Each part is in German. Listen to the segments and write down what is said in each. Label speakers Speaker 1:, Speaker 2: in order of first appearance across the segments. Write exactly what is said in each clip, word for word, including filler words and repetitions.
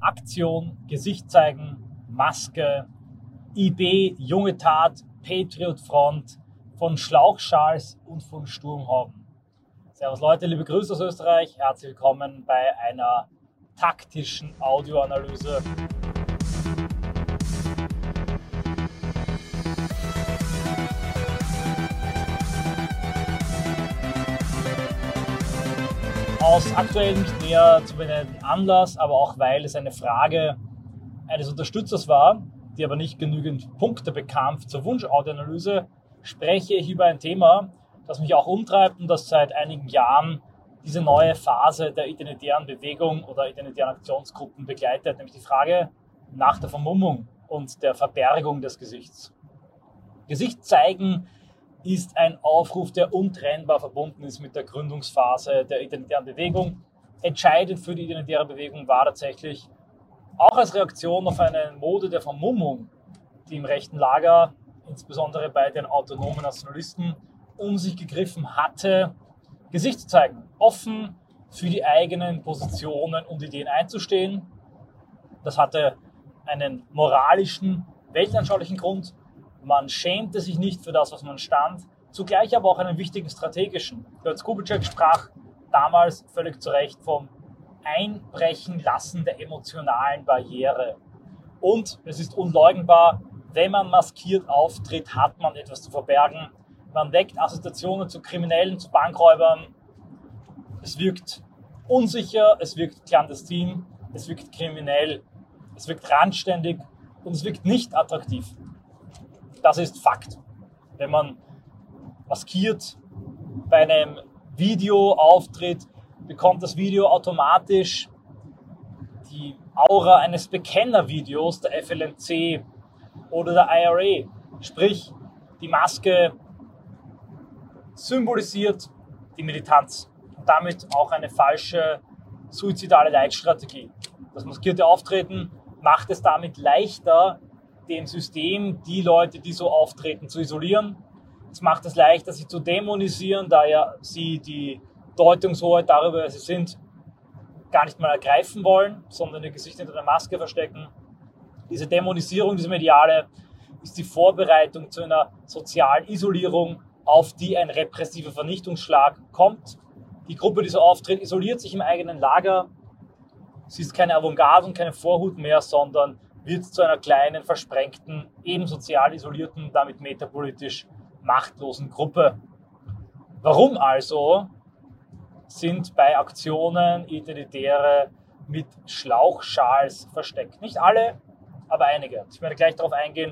Speaker 1: Aktion, Gesicht zeigen, Maske, I B, Junge Tat, Patriot Front, von Schlauchschals und von Sturmhauben. Servus Leute, liebe Grüße aus Österreich, herzlich willkommen bei einer taktischen Audioanalyse. Aus aktuell nicht näher zu benennenden Anlass, aber auch weil es eine Frage eines Unterstützers war, die aber nicht genügend Punkte bekam zur Wunsch-Audioanalyse, spreche ich über ein Thema, das mich auch umtreibt und das seit einigen Jahren diese neue Phase der identitären Bewegung oder identitären Aktionsgruppen begleitet, nämlich die Frage nach der Vermummung und der Verbergung des Gesichts. Gesicht zeigen ist ein Aufruf, der untrennbar verbunden ist mit der Gründungsphase der identitären Bewegung. Entscheidend für die identitäre Bewegung war tatsächlich auch als Reaktion auf eine Mode der Vermummung, die im rechten Lager, insbesondere bei den autonomen Nationalisten, um sich gegriffen hatte, Gesicht zu zeigen, offen für die eigenen Positionen und Ideen einzustehen. Das hatte einen moralischen, weltanschaulichen Grund. Man schämte sich nicht für das, was man stand, zugleich aber auch einen wichtigen strategischen. Götz Kubitschek sprach damals völlig zu Recht vom Einbrechen lassen der emotionalen Barriere. Und es ist unleugnbar, wenn man maskiert auftritt, hat man etwas zu verbergen. Man weckt Assoziationen zu Kriminellen, zu Bankräubern. Es wirkt unsicher, es wirkt clandestin, es wirkt kriminell, es wirkt randständig und es wirkt nicht attraktiv. Das ist Fakt. Wenn man maskiert bei einem Video auftritt, bekommt das Video automatisch die Aura eines Bekennervideos der F L N C oder der I R A. Sprich, die Maske symbolisiert die Militanz und damit auch eine falsche suizidale Leitstrategie. Das maskierte Auftreten macht es damit leichter, dem System die Leute, die so auftreten, zu isolieren. Es macht es leichter, sie zu dämonisieren, da ja sie die Deutungshoheit darüber, wer sie sind, gar nicht mal ergreifen wollen, sondern ihr Gesicht hinter der Maske verstecken. Diese Dämonisierung, diese mediale, ist die Vorbereitung zu einer sozialen Isolierung, auf die ein repressiver Vernichtungsschlag kommt. Die Gruppe, die so auftritt, isoliert sich im eigenen Lager. Sie ist keine Avantgarde und keine Vorhut mehr, sondern wird zu einer kleinen, versprengten, eben sozial isolierten, damit metapolitisch machtlosen Gruppe. Warum also sind bei Aktionen Identitäre mit Schlauchschals versteckt? Nicht alle, aber einige. Ich werde gleich darauf eingehen,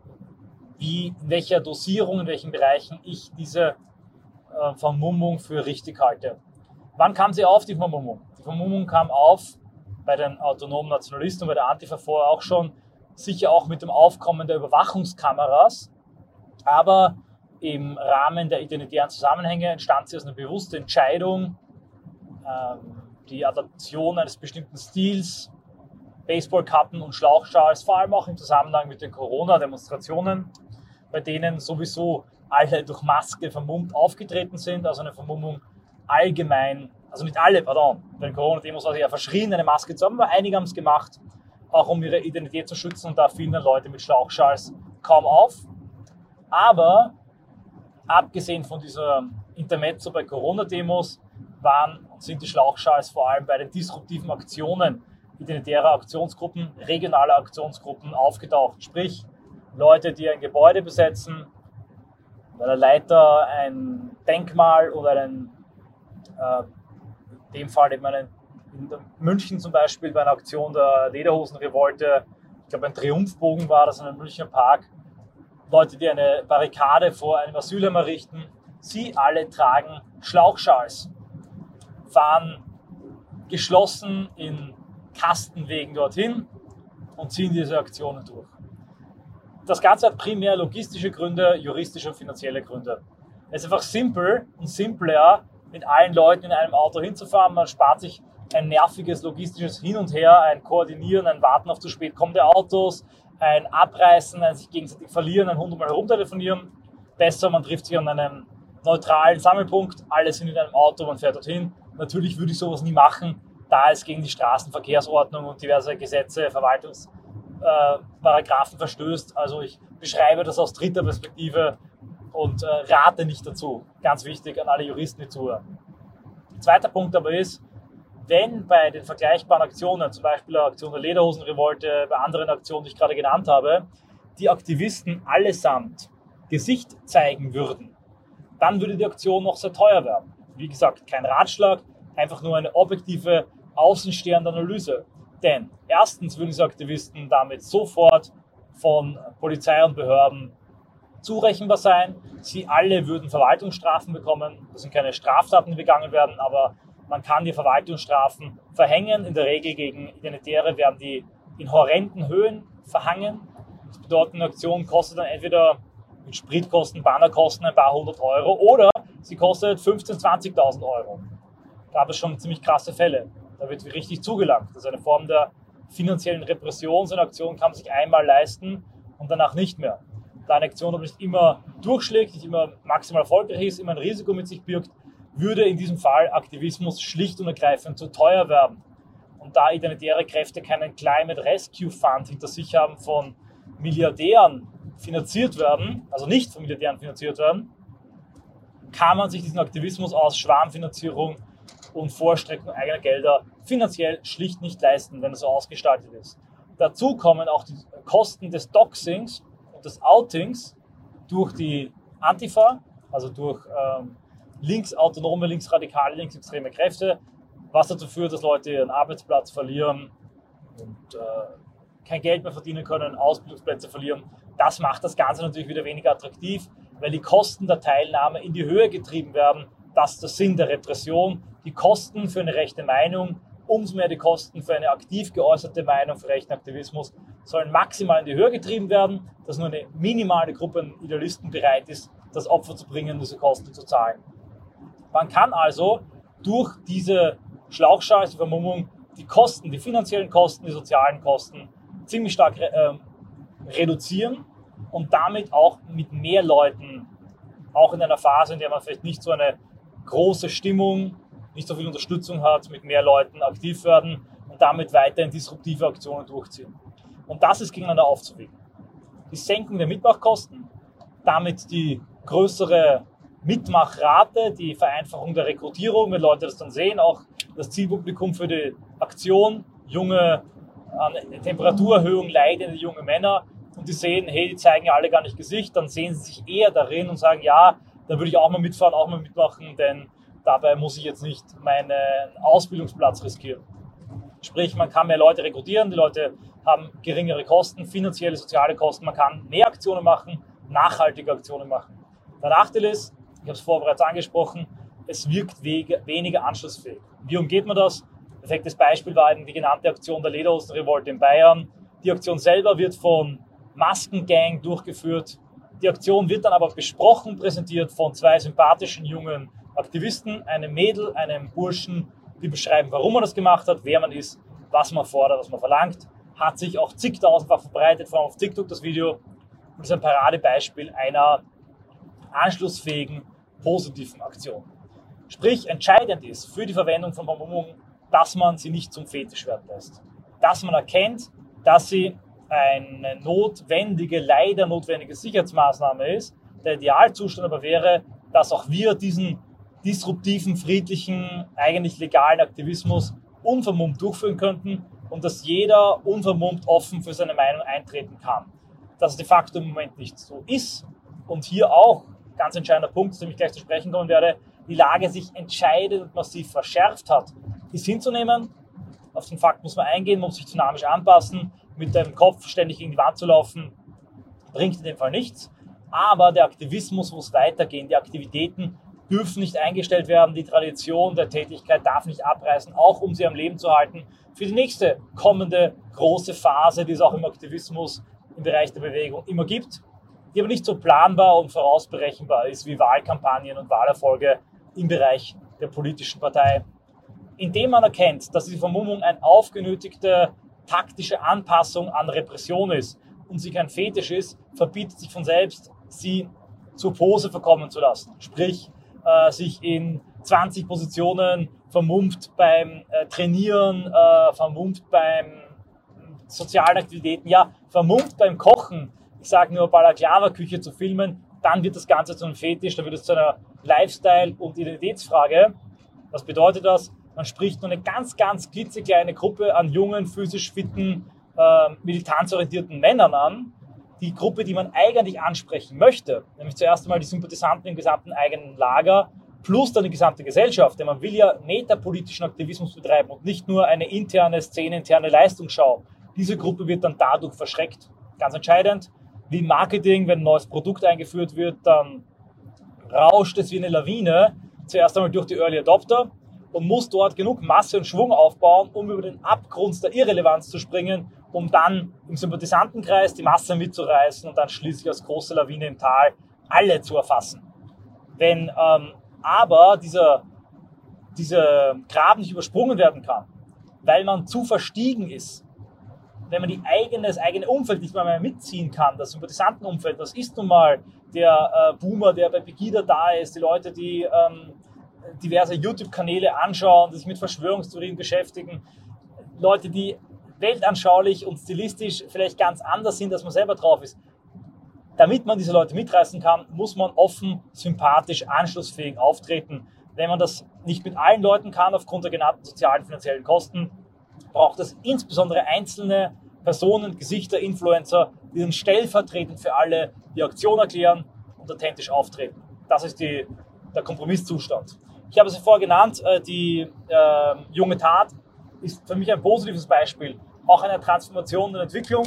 Speaker 1: wie, in welcher Dosierung, in welchen Bereichen ich diese äh, Vermummung für richtig halte. Wann kam sie auf, die Vermummung? Die Vermummung kam auf bei den autonomen Nationalisten und bei der Antifa vorher auch schon, sicher auch mit dem Aufkommen der Überwachungskameras, aber im Rahmen der identitären Zusammenhänge entstand sie aus einer bewussten Entscheidung, ähm, die Adaption eines bestimmten Stils, Baseballkappen und Schlauchschals, vor allem auch im Zusammenhang mit den Corona-Demonstrationen, bei denen sowieso alle durch Maske vermummt aufgetreten sind, also eine Vermummung allgemein, also nicht alle, pardon, bei den Corona-Demos war sie ja verschrien, eine Maske zu haben, aber einige haben es gemacht, auch um ihre Identität zu schützen, und da fielen dann Leute mit Schlauchschals kaum auf. Aber abgesehen von dieser Intermezzo bei Corona-Demos waren und sind die Schlauchschals vor allem bei den disruptiven Aktionen identitärer Aktionsgruppen, regionaler Aktionsgruppen aufgetaucht. Sprich, Leute, die ein Gebäude besetzen, bei der Leiter ein Denkmal oder einen, äh, in dem Fall eben einen, in München zum Beispiel bei einer Aktion der Lederhosenrevolte, ich glaube ein Triumphbogen war das in einem Münchner Park, Leute, die eine Barrikade vor einem Asylheim errichten, sie alle tragen Schlauchschals, fahren geschlossen in Kastenwegen dorthin und ziehen diese Aktionen durch. Das Ganze hat primär logistische Gründe, juristische und finanzielle Gründe. Es ist einfach simpel und simpler, mit allen Leuten in einem Auto hinzufahren. Man spart sich ein nerviges logistisches Hin und Her, ein Koordinieren, ein Warten auf zu spät kommende Autos, ein Abreißen, ein sich gegenseitig verlieren, ein hundertmal herumtelefonieren. Besser, man trifft sich an einem neutralen Sammelpunkt, alle sind in einem Auto, man fährt dorthin. Natürlich würde ich sowas nie machen, da es gegen die Straßenverkehrsordnung und diverse Gesetze, Verwaltungsparagraphen äh, verstößt. Also ich beschreibe das aus dritter Perspektive und äh, rate nicht dazu. Ganz wichtig an alle Juristen, die zuhören. Zweiter Punkt aber ist, wenn bei den vergleichbaren Aktionen, zum Beispiel der Aktion der Lederhosenrevolte, bei anderen Aktionen, die ich gerade genannt habe, die Aktivisten allesamt Gesicht zeigen würden, dann würde die Aktion noch sehr teuer werden. Wie gesagt, kein Ratschlag, einfach nur eine objektive, außenstehende Analyse. Denn erstens würden diese Aktivisten damit sofort von Polizei und Behörden zurechenbar sein. Sie alle würden Verwaltungsstrafen bekommen. Das sind keine Straftaten, die begangen werden, aber man kann die Verwaltungsstrafen verhängen. In der Regel gegen Identitäre werden die in horrenden Höhen verhangen. Das bedeutet, eine Aktion kostet dann entweder mit Spritkosten, Bannerkosten ein paar hundert Euro oder sie kostet fünfzehntausend, zwanzigtausend Euro. Da gab es schon ziemlich krasse Fälle. Da wird richtig zugelangt. Das ist eine Form der finanziellen Repression. So eine Aktion kann man sich einmal leisten und danach nicht mehr. Da eine Aktion aber nicht immer durchschlägt, nicht immer maximal erfolgreich ist, immer ein Risiko mit sich birgt, würde in diesem Fall Aktivismus schlicht und ergreifend zu teuer werden. Und da identitäre Kräfte keinen Climate Rescue Fund hinter sich haben von Milliardären finanziert werden, also nicht von Milliardären finanziert werden, kann man sich diesen Aktivismus aus Schwarmfinanzierung und Vorstreckung eigener Gelder finanziell schlicht nicht leisten, wenn es so ausgestaltet ist. Dazu kommen auch die Kosten des Doxings und des Outings durch die Antifa, also durch ähm, linksautonome, linksradikale, linksextreme Kräfte, was dazu führt, dass Leute ihren Arbeitsplatz verlieren und äh, kein Geld mehr verdienen können, Ausbildungsplätze verlieren. Das macht das Ganze natürlich wieder weniger attraktiv, weil die Kosten der Teilnahme in die Höhe getrieben werden. Das ist der Sinn der Repression. Die Kosten für eine rechte Meinung, umso mehr die Kosten für eine aktiv geäußerte Meinung, für rechten Aktivismus, sollen maximal in die Höhe getrieben werden, dass nur eine minimale Gruppe an Idealisten bereit ist, das Opfer zu bringen, diese Kosten zu zahlen. Man kann also durch diese Schlauchschale, die Vermummung, die Kosten, die finanziellen Kosten, die sozialen Kosten ziemlich stark äh, reduzieren und damit auch mit mehr Leuten, auch in einer Phase, in der man vielleicht nicht so eine große Stimmung, nicht so viel Unterstützung hat, mit mehr Leuten aktiv werden und damit weiterhin disruptive Aktionen durchziehen. Und das ist gegeneinander aufzuwiegen. Die Senkung der Mitmachkosten, damit die größere Mitmachrate, die Vereinfachung der Rekrutierung, wenn Leute das dann sehen, auch das Zielpublikum für die Aktion, junge, an Temperaturerhöhung leidende junge Männer, und die sehen, hey, die zeigen ja alle gar nicht Gesicht, dann sehen sie sich eher darin und sagen, ja, da würde ich auch mal mitfahren, auch mal mitmachen, denn dabei muss ich jetzt nicht meinen Ausbildungsplatz riskieren. Sprich, man kann mehr Leute rekrutieren, die Leute haben geringere Kosten, finanzielle, soziale Kosten, man kann mehr Aktionen machen, nachhaltige Aktionen machen. Der Nachteil ist, ich habe es vorher bereits angesprochen, es wirkt weniger anschlussfähig. Wie umgeht man das? Perfektes Beispiel war eben die genannte Aktion der Lederhosenrevolte in Bayern. Die Aktion selber wird von Maskengang durchgeführt. Die Aktion wird dann aber besprochen, präsentiert von zwei sympathischen jungen Aktivisten, einem Mädel, einem Burschen, die beschreiben, warum man das gemacht hat, wer man ist, was man fordert, was man verlangt. Hat sich auch zigtausendfach verbreitet, vor allem auf TikTok das Video. Und ist ein Paradebeispiel einer anschlussfähigen, positiven Aktion. Sprich, entscheidend ist für die Verwendung von Vermummung, dass man sie nicht zum Fetisch werden lässt. Dass man erkennt, dass sie eine notwendige, leider notwendige Sicherheitsmaßnahme ist. Der Idealzustand aber wäre, dass auch wir diesen disruptiven, friedlichen, eigentlich legalen Aktivismus unvermummt durchführen könnten und dass jeder unvermummt offen für seine Meinung eintreten kann. Dass es de facto im Moment nicht so ist und hier auch, ganz entscheidender Punkt, zu dem ich gleich zu sprechen kommen werde, die Lage sich entscheidend und massiv verschärft hat, ist hinzunehmen. Auf den Fakt muss man eingehen, muss sich dynamisch anpassen, mit dem Kopf ständig gegen die Wand zu laufen, bringt in dem Fall nichts. Aber der Aktivismus muss weitergehen, die Aktivitäten dürfen nicht eingestellt werden, die Tradition der Tätigkeit darf nicht abreißen, auch um sie am Leben zu halten für die nächste kommende große Phase, die es auch im Aktivismus im Bereich der Bewegung immer gibt, die aber nicht so planbar und vorausberechenbar ist wie Wahlkampagnen und Wahlerfolge im Bereich der politischen Partei. Indem man erkennt, dass die Vermummung eine aufgenötigte taktische Anpassung an Repression ist und sie kein Fetisch ist, verbietet sich von selbst, sie zur Pose verkommen zu lassen. Sprich, äh, sich in zwanzig Positionen vermummt beim äh, Trainieren, äh, vermummt beim sozialen Aktivitäten, ja, vermummt beim Kochen. Ich sage nur Balaklava-Küche zu filmen, dann wird das Ganze zu einem Fetisch, dann wird es zu einer Lifestyle- und Identitätsfrage. Was bedeutet das? Man spricht nur eine ganz, ganz klitzekleine Gruppe an jungen, physisch fitten, äh, militanzorientierten Männern an. Die Gruppe, die man eigentlich ansprechen möchte, nämlich zuerst einmal die Sympathisanten im gesamten eigenen Lager, plus dann die gesamte Gesellschaft. Denn man will ja metapolitischen Aktivismus betreiben und nicht nur eine interne, szeneinterne Leistungsschau. Diese Gruppe wird dann dadurch verschreckt. Ganz entscheidend, wie im Marketing, wenn ein neues Produkt eingeführt wird, dann rauscht es wie eine Lawine, zuerst einmal durch die Early Adopter und muss dort genug Masse und Schwung aufbauen, um über den Abgrund der Irrelevanz zu springen, um dann im Sympathisantenkreis die Masse mitzureißen und dann schließlich als große Lawine im Tal alle zu erfassen. Wenn ähm, aber dieser, dieser Graben nicht übersprungen werden kann, weil man zu verstiegen ist, wenn man die eigene, das eigene Umfeld nicht mal mehr mitziehen kann, das Sympathisantenumfeld, das ist nun mal der äh, Boomer, der bei Pegida da ist, die Leute, die ähm, diverse YouTube-Kanäle anschauen, die sich mit Verschwörungstheorien beschäftigen, Leute, die weltanschaulich und stilistisch vielleicht ganz anders sind, als man selber drauf ist. Damit man diese Leute mitreißen kann, muss man offen, sympathisch, anschlussfähig auftreten. Wenn man das nicht mit allen Leuten kann, aufgrund der genannten sozialen und finanziellen Kosten, braucht es insbesondere einzelne Personen, Gesichter, Influencer, die dann stellvertretend für alle die Aktion erklären und authentisch auftreten. Das ist die, der Kompromisszustand. Ich habe es ja vorher genannt, die äh, junge Tat ist für mich ein positives Beispiel, auch einer Transformation und Entwicklung.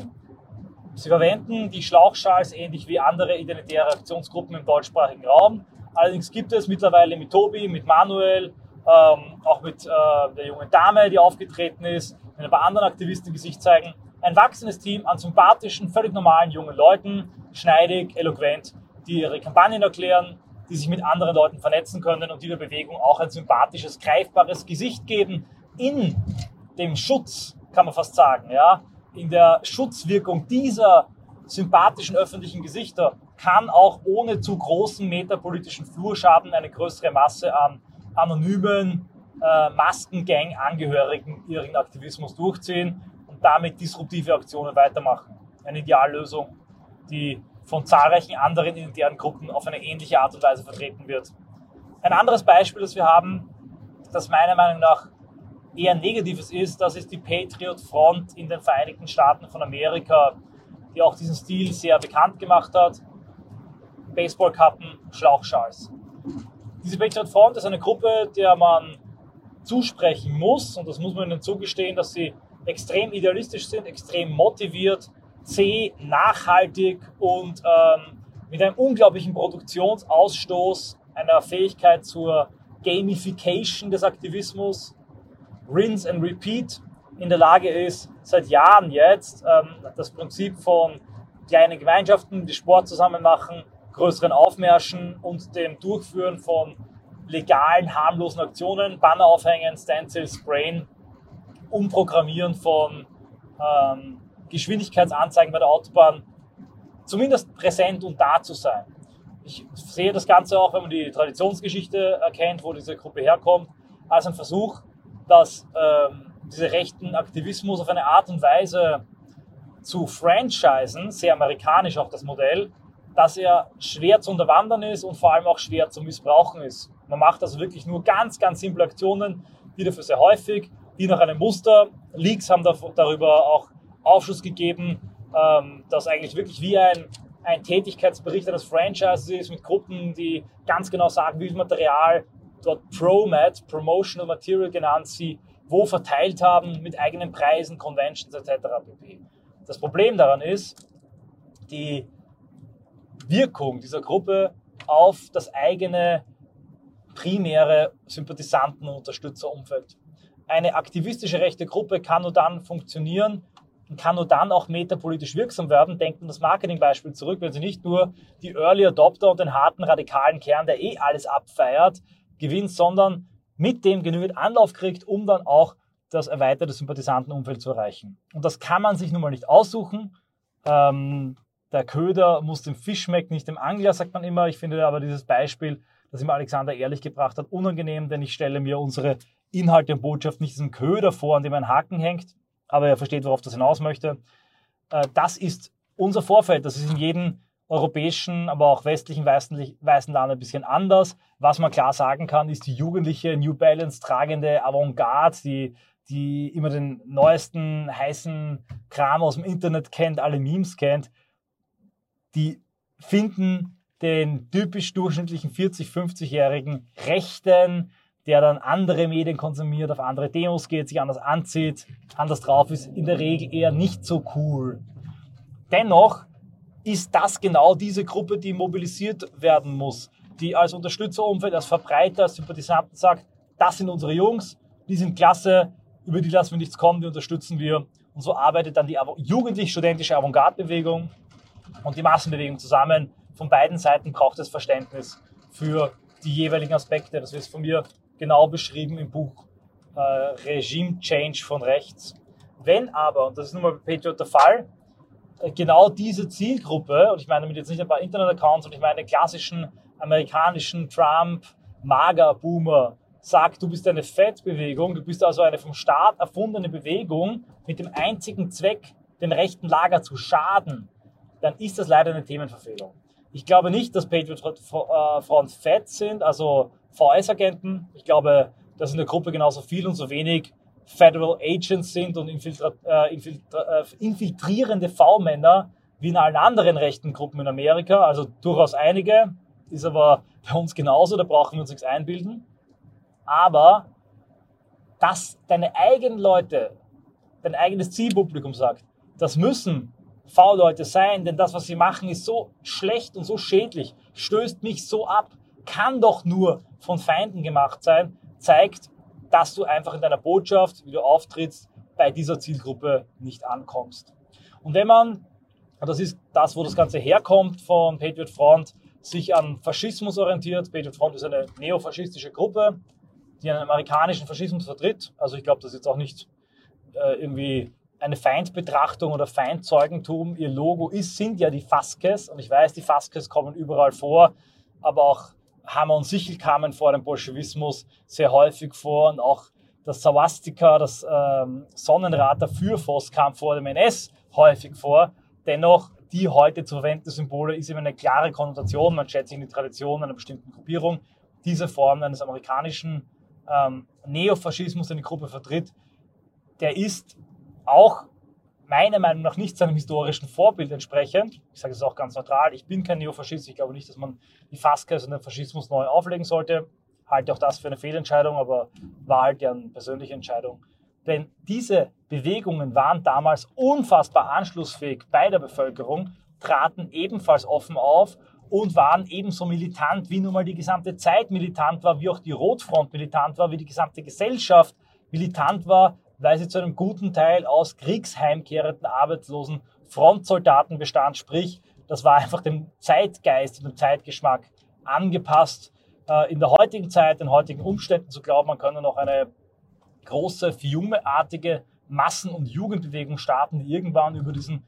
Speaker 1: Sie verwenden die Schlauchschals ähnlich wie andere identitäre Aktionsgruppen im deutschsprachigen Raum. Allerdings gibt es mittlerweile mit Tobi, mit Manuel, ähm, auch mit äh, der jungen Dame, die aufgetreten ist, mit ein paar anderen Aktivisten Gesicht zeigen, ein wachsendes Team an sympathischen, völlig normalen jungen Leuten, schneidig, eloquent, die ihre Kampagnen erklären, die sich mit anderen Leuten vernetzen können und die der Bewegung auch ein sympathisches, greifbares Gesicht geben in dem Schutz, kann man fast sagen, ja, in der Schutzwirkung dieser sympathischen öffentlichen Gesichter kann auch ohne zu großen metapolitischen Flurschaden eine größere Masse an anonymen äh, Maskengang-Angehörigen ihren Aktivismus durchziehen und damit disruptive Aktionen weitermachen. Eine Ideallösung, die von zahlreichen anderen identitären Gruppen auf eine ähnliche Art und Weise vertreten wird. Ein anderes Beispiel, das wir haben, das meiner Meinung nach eher Negatives ist, das ist die Patriot Front in den Vereinigten Staaten von Amerika, die auch diesen Stil sehr bekannt gemacht hat. Baseballkappen, Schlauchschals. Diese Patriot Front ist eine Gruppe, der man zusprechen muss, und das muss man ihnen zugestehen, dass sie extrem idealistisch sind, extrem motiviert, zäh, nachhaltig und ähm, mit einem unglaublichen Produktionsausstoß, einer Fähigkeit zur Gamification des Aktivismus, Rinse and Repeat, in der Lage ist, seit Jahren jetzt ähm, das Prinzip von kleinen Gemeinschaften, die Sport zusammen machen, größeren Aufmärschen und dem Durchführen von legalen, harmlosen Aktionen, Banner aufhängen, Stencils, Sprayen, Umprogrammieren von ähm, Geschwindigkeitsanzeigen bei der Autobahn, zumindest präsent und da zu sein. Ich sehe das Ganze auch, wenn man die Traditionsgeschichte erkennt, wo diese Gruppe herkommt, als ein Versuch, dass ähm, diese rechten Aktivismus auf eine Art und Weise zu franchisen, sehr amerikanisch auch das Modell, dass er schwer zu unterwandern ist und vor allem auch schwer zu missbrauchen ist. Man macht also wirklich nur ganz, ganz simple Aktionen, die dafür sehr häufig, die nach einem Muster, Leaks haben darüber auch Aufschluss gegeben, ähm, dass eigentlich wirklich wie ein, ein Tätigkeitsbericht eines Franchises ist, mit Gruppen, die ganz genau sagen, wie viel Material dort Promat, Promotional Material genannt, sie wo verteilt haben, mit eigenen Preisen, Conventions et cetera pp. Das Problem daran ist, die Wirkung dieser Gruppe auf das eigene primäre Sympathisanten- und Unterstützerumfeld. Eine aktivistische rechte Gruppe kann nur dann funktionieren und kann nur dann auch metapolitisch wirksam werden. Denkt an das Marketingbeispiel zurück, wenn sie nicht nur die Early Adopter und den harten radikalen Kern, der eh alles abfeiert, gewinnt, sondern mit dem genügend Anlauf kriegt, um dann auch das erweiterte Sympathisantenumfeld zu erreichen. Und das kann man sich nun mal nicht aussuchen. Ähm, der Köder muss dem Fisch schmecken, nicht dem Angler, sagt man immer. Ich finde aber dieses Beispiel, das ihm Alexander Ehrlich gebracht hat, unangenehm, denn ich stelle mir unsere Inhalte und Botschaft, nicht diesen Kö davor, an dem ein Haken hängt, aber er versteht, worauf das hinaus möchte. Äh, das ist unser Vorfeld, das ist in jedem europäischen, aber auch westlichen weißen, weißen Land ein bisschen anders. Was man klar sagen kann, ist die jugendliche New Balance tragende Avantgarde, die, die immer den neuesten heißen Kram aus dem Internet kennt, alle Memes kennt, die finden den typisch durchschnittlichen vierzig-, fünfzigjährigen Rechten, der dann andere Medien konsumiert, auf andere Demos geht, sich anders anzieht, anders drauf ist, in der Regel eher nicht so cool. Dennoch ist das genau diese Gruppe, die mobilisiert werden muss, die als Unterstützerumfeld, als Verbreiter, als Sympathisanten sagt, das sind unsere Jungs, die sind klasse, über die lassen wir nichts kommen, die unterstützen wir. Und so arbeitet dann die jugendlich-studentische Avantgarde-Bewegung und die Massenbewegung zusammen. Von beiden Seiten braucht es Verständnis für die jeweiligen Aspekte. Das wird von mir genau beschrieben im Buch äh, Regime Change von rechts. Wenn aber, und das ist nun mal bei Patriot der Fall, genau diese Zielgruppe, und ich meine damit jetzt nicht ein paar Internet-Accounts, sondern ich meine den klassischen amerikanischen Trump, MAGA-Boomer, sagt, du bist eine Fettbewegung, du bist also eine vom Staat erfundene Bewegung mit dem einzigen Zweck, dem rechten Lager zu schaden, dann ist das leider eine Themenverfehlung. Ich glaube nicht, dass Patriot Front fett sind, also V S-Agenten. Ich glaube, dass in der Gruppe genauso viel und so wenig Federal Agents sind und infiltra- äh, infiltra- äh, infiltrierende V-Männer wie in allen anderen rechten Gruppen in Amerika. Also durchaus einige, ist aber bei uns genauso, da brauchen wir uns nichts einbilden. Aber dass deine eigenen Leute, dein eigenes Zielpublikum sagt, das müssen V-Leute sein, denn das, was sie machen, ist so schlecht und so schädlich, stößt mich so ab, kann doch nur von Feinden gemacht sein, zeigt, dass du einfach in deiner Botschaft, wie du auftrittst, bei dieser Zielgruppe nicht ankommst. Und wenn man, und das ist das, wo das Ganze herkommt von Patriot Front, sich an Faschismus orientiert, Patriot Front ist eine neofaschistische Gruppe, die einen amerikanischen Faschismus vertritt, also ich glaube, das ist jetzt auch nicht äh, irgendwie eine Feindbetrachtung oder Feindzeugentum. Ihr Logo ist, sind ja die Faskes, und ich weiß, die Faskes kommen überall vor, aber auch Hammer und Sichel kamen vor dem Bolschewismus sehr häufig vor, und auch das Swastika, das ähm, Sonnenrad der Fürfoss kam vor dem N S häufig vor. Dennoch, die heute zu verwendenden Symbole ist eben eine klare Konnotation, man schätzt sich in die Tradition einer bestimmten Gruppierung. Diese Form eines amerikanischen ähm, Neofaschismus, den die Gruppe vertritt, der ist auch meiner Meinung nach nicht seinem historischen Vorbild entsprechend. Ich sage es auch ganz neutral, ich bin kein Neofaschist, ich glaube nicht, dass man die Faskes und den Faschismus neu auflegen sollte. Halte auch das für eine Fehlentscheidung, aber war halt ja eine persönliche Entscheidung. Denn diese Bewegungen waren damals unfassbar anschlussfähig bei der Bevölkerung, traten ebenfalls offen auf und waren ebenso militant, wie nun mal die gesamte Zeit militant war, wie auch die Rotfront militant war, wie die gesamte Gesellschaft militant war, weil sie zu einem guten Teil aus kriegsheimkehrenden, arbeitslosen Frontsoldaten bestand. Sprich, das war einfach dem Zeitgeist und dem Zeitgeschmack angepasst. In der heutigen Zeit, den heutigen Umständen zu glauben, man könne noch eine große, Fiume-artige Massen- und Jugendbewegung starten, die irgendwann über diesen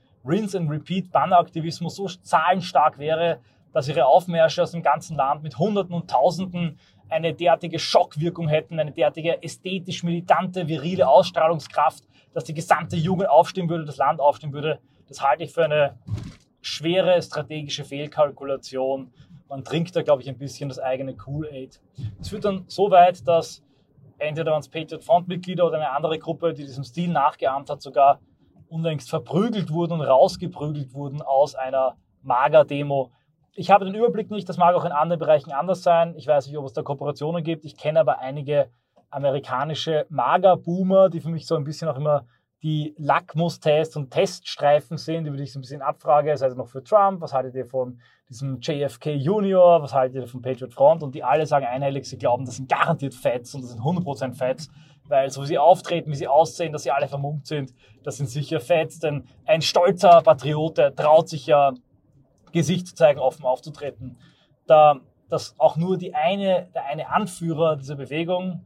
Speaker 1: Rinse-and-Repeat-Banneraktivismus so zahlenstark wäre, dass ihre Aufmärsche aus dem ganzen Land mit Hunderten und Tausenden eine derartige Schockwirkung hätten, eine derartige ästhetisch militante, virile Ausstrahlungskraft, dass die gesamte Jugend aufstehen würde, das Land aufstehen würde. Das halte ich für eine schwere strategische Fehlkalkulation. Man trinkt da, glaube ich, ein bisschen das eigene Kool-Aid. Es führt dann so weit, dass entweder waren es Patriot Front-Mitglieder oder eine andere Gruppe, die diesem Stil nachgeahmt hat, sogar unlängst verprügelt wurden und rausgeprügelt wurden aus einer MAGA-Demo. Ich habe den Überblick nicht, das mag auch in anderen Bereichen anders sein. Ich weiß nicht, ob es da Kooperationen gibt. Ich kenne aber einige amerikanische MAGA-Boomer, die für mich so ein bisschen auch immer die Lackmustests und Teststreifen sind, über die ich so ein bisschen abfrage. Seid ihr noch für Trump? Was haltet ihr von diesem J F K Junior? Was haltet ihr von Patriot Front? Und die alle sagen einhellig, sie glauben, das sind garantiert Feds und das sind hundert Prozent Feds, weil so wie sie auftreten, wie sie aussehen, dass sie alle vermummt sind, das sind sicher Feds. Denn ein stolzer Patriot, der traut sich ja, Gesicht zu zeigen, offen aufzutreten. Da dass auch nur die eine, der eine Anführer dieser Bewegung,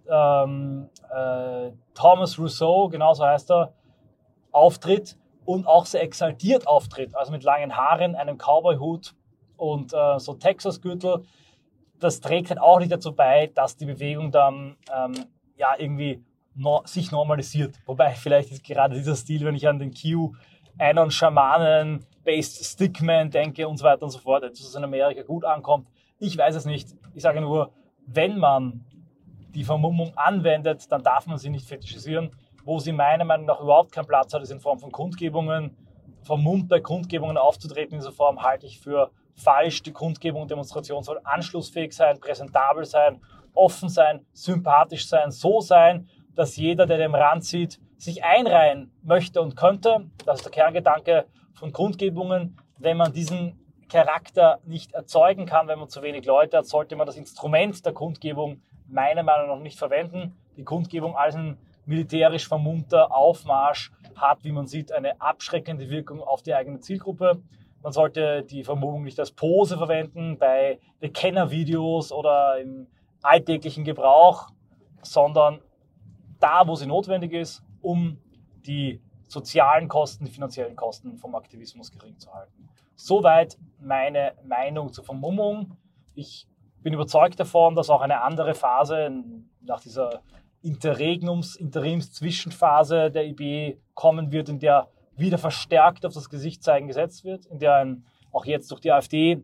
Speaker 1: ähm, äh, Thomas Rousseau, genauso heißt er, auftritt und auch sehr exaltiert auftritt, also mit langen Haaren, einem Cowboy-Hut und äh, so Texas-Gürtel. Das trägt halt auch nicht dazu bei, dass die Bewegung dann ähm, ja, irgendwie no, sich normalisiert. Wobei vielleicht ist gerade dieser Stil, wenn ich an den Q, einen Schamanen, Based Stickman denke und so weiter und so fort, dass es in Amerika gut ankommt. Ich weiß es nicht. Ich sage nur, wenn man die Vermummung anwendet, dann darf man sie nicht fetischisieren. Wo sie meiner Meinung nach überhaupt keinen Platz hat, ist in Form von Kundgebungen. Vermummt bei Kundgebungen aufzutreten in dieser Form halte ich für falsch. Die Kundgebung und Demonstration soll anschlussfähig sein, präsentabel sein, offen sein, sympathisch sein, so sein, dass jeder, der den Rand sieht, sich einreihen möchte und könnte. Das ist der Kerngedanke von Kundgebungen. Wenn man diesen Charakter nicht erzeugen kann, wenn man zu wenig Leute hat, sollte man das Instrument der Kundgebung meiner Meinung nach nicht verwenden. Die Kundgebung als ein militärisch vermummter Aufmarsch hat, wie man sieht, eine abschreckende Wirkung auf die eigene Zielgruppe. Man sollte die Vermummung nicht als Pose verwenden bei Bekennervideos oder im alltäglichen Gebrauch, sondern da, wo sie notwendig ist, um die sozialen Kosten, die finanziellen Kosten vom Aktivismus gering zu halten. Soweit meine Meinung zur Vermummung. Ich bin überzeugt davon, dass auch eine andere Phase nach dieser Interregnums, Interims-Zwischenphase der I B kommen wird, in der wieder verstärkt auf das Gesichtszeigen gesetzt wird, in der ein, auch jetzt durch die AfD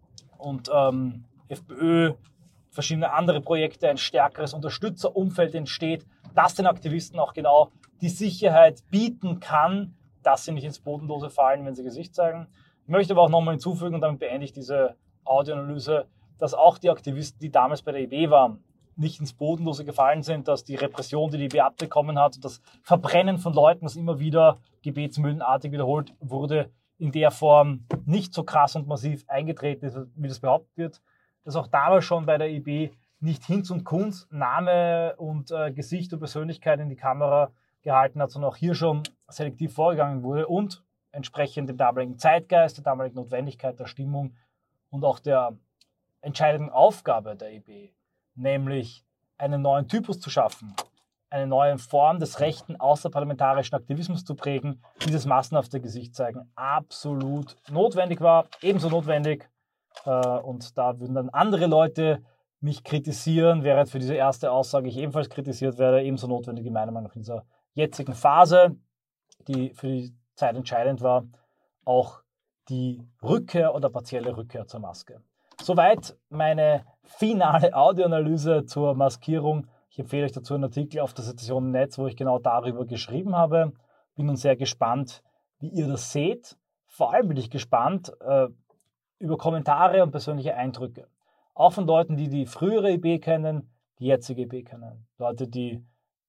Speaker 1: und ähm, FPÖ, verschiedene andere Projekte, ein stärkeres Unterstützerumfeld entsteht, das den Aktivisten auch genau die Sicherheit bieten kann, dass sie nicht ins Bodenlose fallen, wenn sie Gesicht zeigen. Ich möchte aber auch nochmal hinzufügen, und damit beende ich diese Audioanalyse, dass auch die Aktivisten, die damals bei der I B waren, nicht ins Bodenlose gefallen sind, dass die Repression, die die I B abbekommen hat, und das Verbrennen von Leuten, das immer wieder gebetsmühlenartig wiederholt wurde, in der Form nicht so krass und massiv eingetreten ist, wie das behauptet wird, dass auch damals schon bei der I B nicht Hinz und Kunz Name und äh, Gesicht und Persönlichkeit in die Kamera gehalten hat, sondern auch hier schon selektiv vorgegangen wurde und entsprechend dem damaligen Zeitgeist, der damaligen Notwendigkeit, der Stimmung und auch der entscheidenden Aufgabe der I B, nämlich einen neuen Typus zu schaffen, eine neue Form des rechten außerparlamentarischen Aktivismus zu prägen, dieses massenhafte Gesicht zeigen, absolut notwendig war, ebenso notwendig. Äh, und da würden dann andere Leute mich kritisieren, während für diese erste Aussage ich ebenfalls kritisiert werde, ebenso notwendig in meiner Meinung nach in dieser jetzigen Phase, die für die Zeit entscheidend war, auch die Rückkehr oder partielle Rückkehr zur Maske. Soweit meine finale Audioanalyse zur Maskierung. Ich empfehle euch dazu einen Artikel auf der Sezession im Netz, wo ich genau darüber geschrieben habe. Bin nun sehr gespannt, wie ihr das seht. Vor allem bin ich gespannt äh, über Kommentare und persönliche Eindrücke. Auch von Leuten, die die frühere I B kennen, die jetzige I B kennen. Leute, die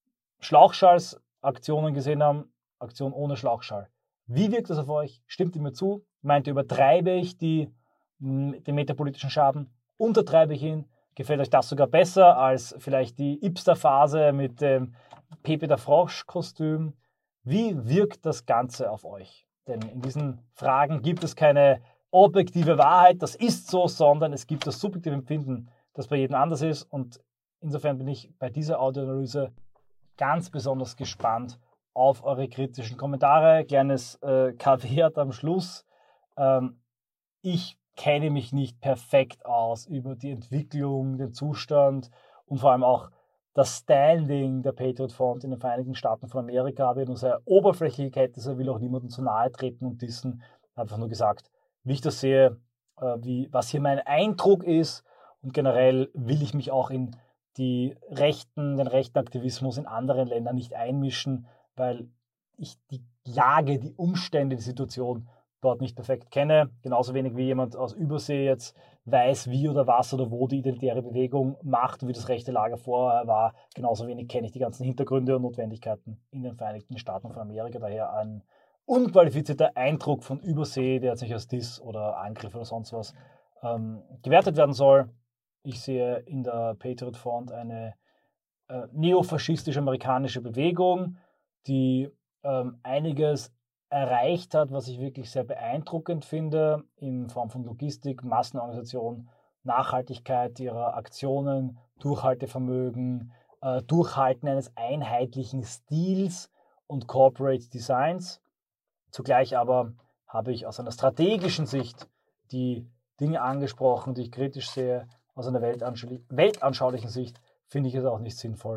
Speaker 1: Schlauchschalls-Aktionen gesehen haben, Aktion ohne Schlauchschall. Wie wirkt das auf euch? Stimmt ihr mir zu? Meint ihr, übertreibe ich die, den metapolitischen Schaden? Untertreibe ich ihn? Gefällt euch das sogar besser als vielleicht die Ipster-Phase mit dem Pepe der Frosch-Kostüm? Wie wirkt das Ganze auf euch? Denn in diesen Fragen gibt es keine objektive Wahrheit, das ist so, sondern es gibt das subjektive Empfinden, das bei jedem anders ist. Und insofern bin ich bei dieser Audioanalyse ganz besonders gespannt auf eure kritischen Kommentare. Kleines äh, Caveat am Schluss. Ähm, ich kenne mich nicht perfekt aus über die Entwicklung, den Zustand und vor allem auch das Standing der Patriot Front in den Vereinigten Staaten von Amerika. Habe ich nur sehr oberflächliche Kenntnisse, will auch niemandem zu nahe treten und dissen. Einfach nur gesagt, wie ich das sehe, äh, wie, was hier mein Eindruck ist, und generell will ich mich auch in die Rechten, den rechten Aktivismus in anderen Ländern nicht einmischen, weil ich die Lage, die Umstände, die Situation dort nicht perfekt kenne. Genauso wenig wie jemand aus Übersee jetzt weiß, wie oder was oder wo die identitäre Bewegung macht und wie das rechte Lager vorher war. Genauso wenig kenne ich die ganzen Hintergründe und Notwendigkeiten in den Vereinigten Staaten von Amerika. Daher ein unqualifizierter Eindruck von Übersee, der jetzt nicht als Diss oder Angriff oder sonst was ähm, gewertet werden soll. Ich sehe in der Patriot Front eine äh, neofaschistische amerikanische Bewegung, die ähm, einiges erreicht hat, was ich wirklich sehr beeindruckend finde, in Form von Logistik, Massenorganisation, Nachhaltigkeit ihrer Aktionen, Durchhaltevermögen, äh, Durchhalten eines einheitlichen Stils und Corporate Designs. Zugleich aber habe ich aus einer strategischen Sicht die Dinge angesprochen, die ich kritisch sehe. Aus einer weltanschaulichen Sicht finde ich es auch nicht sinnvoll,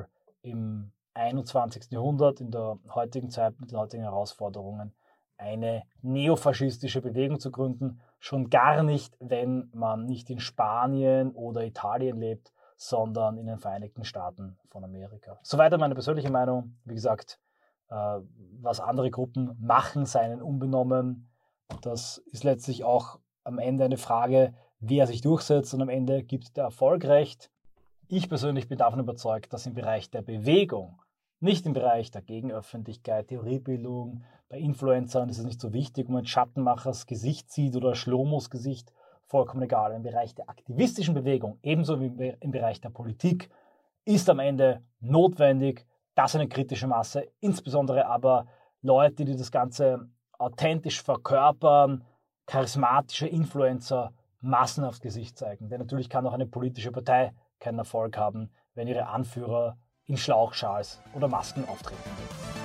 Speaker 1: im einundzwanzigsten Jahrhundert, in der heutigen Zeit mit den heutigen Herausforderungen, eine neofaschistische Bewegung zu gründen. Schon gar nicht, wenn man nicht in Spanien oder Italien lebt, sondern in den Vereinigten Staaten von Amerika. Soweit meine persönliche Meinung. Wie gesagt, äh, was andere Gruppen machen, seien unbenommen. Das ist letztlich auch am Ende eine Frage, wer sich durchsetzt, und am Ende gibt der Erfolg recht. Ich persönlich bin davon überzeugt, dass im Bereich der Bewegung, nicht im Bereich der Gegenöffentlichkeit, Theoriebildung, bei Influencern ist es nicht so wichtig, ob man ein Schattenmachers Gesicht sieht oder Schlomos Gesicht, vollkommen egal. Im Bereich der aktivistischen Bewegung, ebenso wie im Bereich der Politik, ist am Ende notwendig, dass eine kritische Masse, insbesondere aber Leute, die das Ganze authentisch verkörpern, charismatische Influencer, Massen aufs Gesicht zeigen. Denn natürlich kann auch eine politische Partei keinen Erfolg haben, wenn ihre Anführer in Schlauchschals oder Masken auftreten.